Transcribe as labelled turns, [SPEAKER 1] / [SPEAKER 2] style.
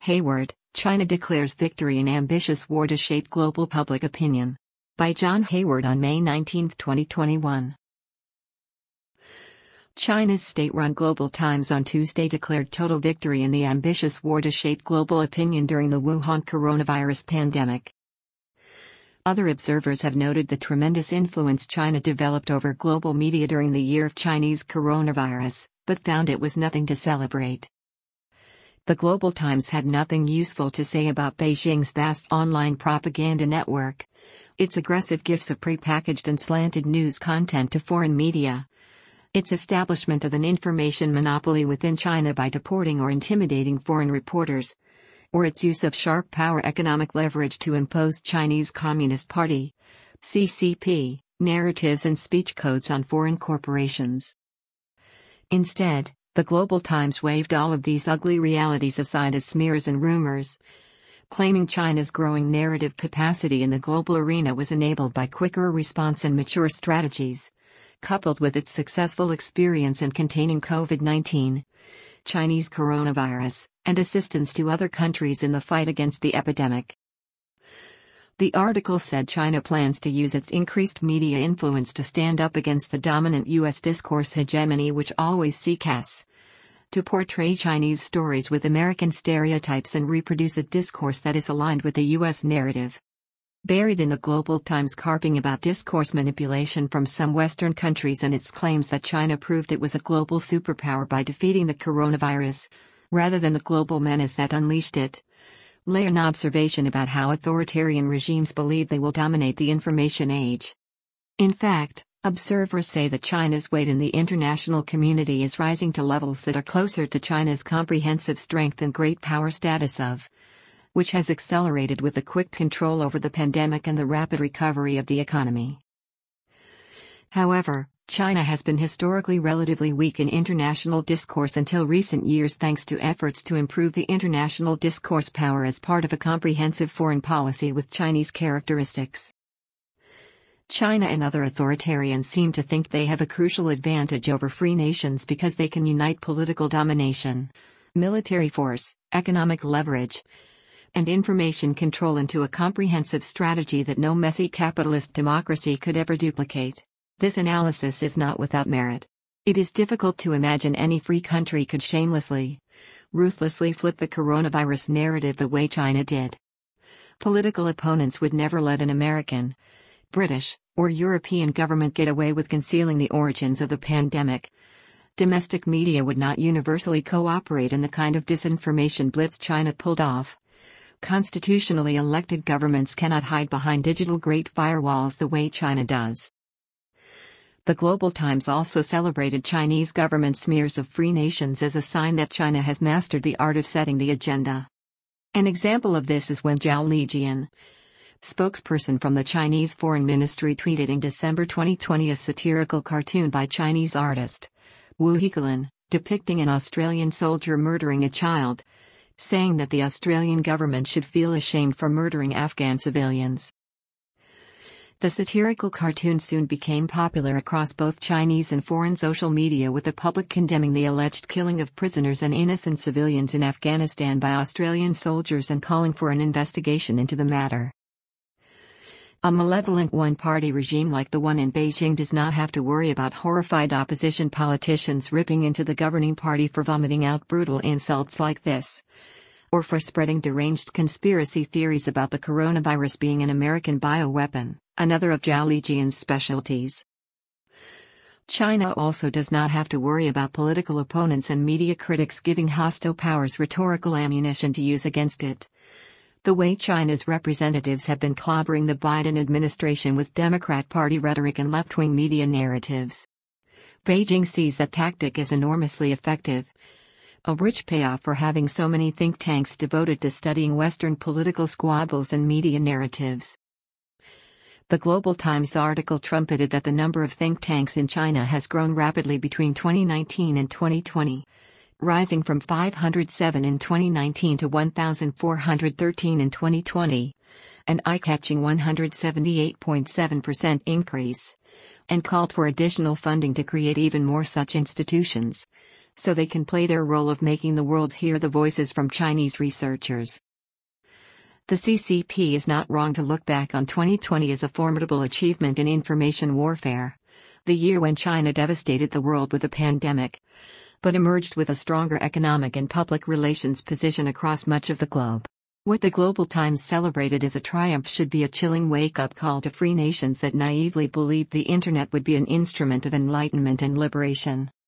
[SPEAKER 1] Hayward, China declares victory in ambitious war to shape global public opinion. By John Hayward on May 19, 2021. China's state-run Global Times on Tuesday declared total victory in the ambitious war to shape global opinion during the Wuhan coronavirus pandemic. Other observers have noted the tremendous influence China developed over global media during the year of Chinese coronavirus, but found it was nothing to celebrate. The Global Times had nothing useful to say about Beijing's vast online propaganda network, its aggressive gifts of prepackaged and slanted news content to foreign media, its establishment of an information monopoly within China by deporting or intimidating foreign reporters, or its use of sharp power economic leverage to impose Chinese Communist Party (CCP) narratives and speech codes on foreign corporations. Instead, the Global Times waved all of these ugly realities aside as smears and rumors, claiming China's growing narrative capacity in the global arena was enabled by quicker response and mature strategies, coupled with its successful experience in containing COVID-19, Chinese coronavirus, and assistance to other countries in the fight against the epidemic. The article said China plans to use its increased media influence to stand up against the dominant U.S. discourse hegemony which always seeks to portray Chinese stories with American stereotypes and reproduce a discourse that is aligned with the U.S. narrative. Buried in the Global Times carping about discourse manipulation from some Western countries and its claims that China proved it was a global superpower by defeating the coronavirus, rather than the global menace that unleashed it, lay an observation about how authoritarian regimes believe they will dominate the information age. In fact, observers say that China's weight in the international community is rising to levels that are closer to China's comprehensive strength and great power status of, which has accelerated with the quick control over the pandemic and the rapid recovery of the economy. However, China has been historically relatively weak in international discourse until recent years thanks to efforts to improve the international discourse power as part of a comprehensive foreign policy with Chinese characteristics. China and other authoritarians seem to think they have a crucial advantage over free nations because they can unite political domination, military force, economic leverage, and information control into a comprehensive strategy that no messy capitalist democracy could ever duplicate. This analysis is not without merit. It is difficult to imagine any free country could shamelessly, ruthlessly flip the coronavirus narrative the way China did. Political opponents would never let an American, British, or European government get away with concealing the origins of the pandemic. Domestic media would not universally cooperate in the kind of disinformation blitz China pulled off. Constitutionally elected governments cannot hide behind digital great firewalls the way China does. The Global Times also celebrated Chinese government smears of free nations as a sign that China has mastered the art of setting the agenda. An example of this is when Zhao Lijian, spokesperson from the Chinese Foreign Ministry, tweeted in December 2020 a satirical cartoon by Chinese artist Wu Hekelin, depicting an Australian soldier murdering a child, saying that the Australian government should feel ashamed for murdering Afghan civilians. The satirical cartoon soon became popular across both Chinese and foreign social media, with the public condemning the alleged killing of prisoners and innocent civilians in Afghanistan by Australian soldiers and calling for an investigation into the matter. A malevolent one-party regime like the one in Beijing does not have to worry about horrified opposition politicians ripping into the governing party for vomiting out brutal insults like this, or for spreading deranged conspiracy theories about the coronavirus being an American bioweapon, another of Zhao Lijian's specialties. China also does not have to worry about political opponents and media critics giving hostile powers rhetorical ammunition to use against it, the way China's representatives have been clobbering the Biden administration with Democrat Party rhetoric and left-wing media narratives. Beijing sees that tactic as enormously effective, a rich payoff for having so many think tanks devoted to studying Western political squabbles and media narratives. The Global Times article trumpeted that the number of think tanks in China has grown rapidly between 2019 and 2020, rising from 507 in 2019 to 1,413 in 2020, an eye-catching 178.7% increase, and called for additional funding to create even more such institutions, so they can play their role of making the world hear the voices from Chinese researchers. The CCP is not wrong to look back on 2020 as a formidable achievement in information warfare, the year when China devastated the world with a pandemic, but emerged with a stronger economic and public relations position across much of the globe. What the Global Times celebrated as a triumph should be a chilling wake-up call to free nations that naively believed the internet would be an instrument of enlightenment and liberation.